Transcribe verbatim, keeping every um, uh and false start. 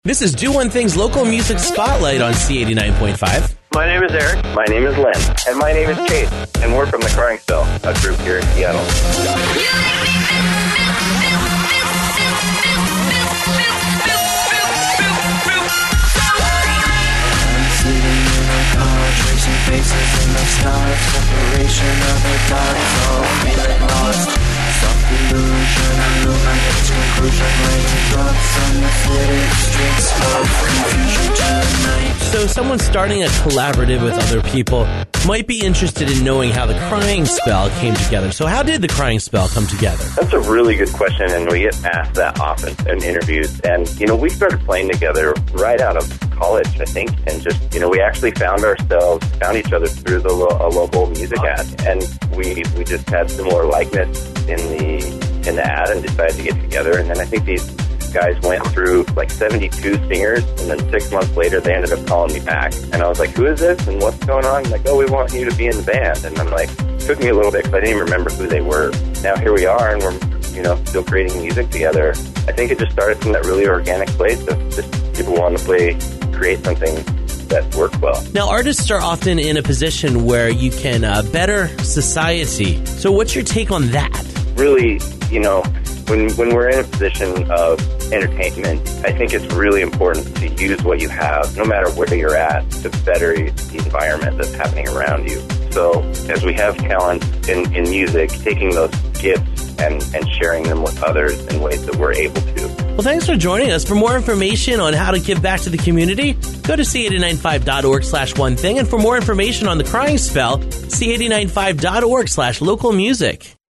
This is Do One Thing's local music spotlight on C eighty-nine point five. My name is Eric. My name is Len. And my name is Chase. And we're from the Crying Spell, a group here in Seattle. Tracing faces in the sky, separation of the dots, all feeling lost. Soft illusion, illuminates conclusion, laying drugs on the city streets of confusion tonight. So someone starting a collaborative with other people might be interested in knowing how the Crying Spell came together. So how did the Crying Spell come together? That's a really good question, and we get asked that often in interviews. And, you know, we started playing together right out of college, I think, and just, you know, we actually found ourselves, found each other through the lo- a local music ad, and we we just had similar likeness in the in the ad and decided to get together. And then I think these guys went through like seventy-two singers, and then six months later they ended up calling me back, and I was like, who is this and what's going on? Like, oh, we want you to be in the band. And I'm like, it took me a little bit because I didn't even remember who they were. Now here we are, and we're, you know, still creating music together. I think it just started from that really organic place of just people wanting to play, create something that worked well. Now, artists are often in a position where you can uh, better society. So what's your take on that? Really, you know, when when we're in a position of entertainment, I think it's really important to use what you have, no matter where you're at, to better the environment that's happening around you. So as we have talent in, in music, taking those gifts and, and sharing them with others in ways that we're able to. Well, thanks for joining us. For more information on how to give back to the community, go to c eight nine five dot org slash one thing. And for more information on the Crying Spell, c eight nine five dot org slash local music.